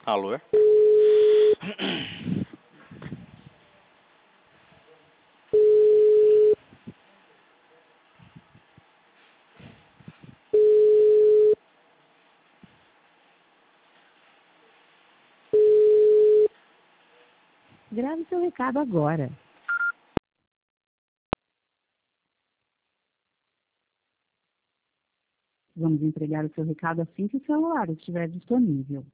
Alô? Grave seu recado agora. Vamos entregar o seu recado assim que o celular estiver disponível.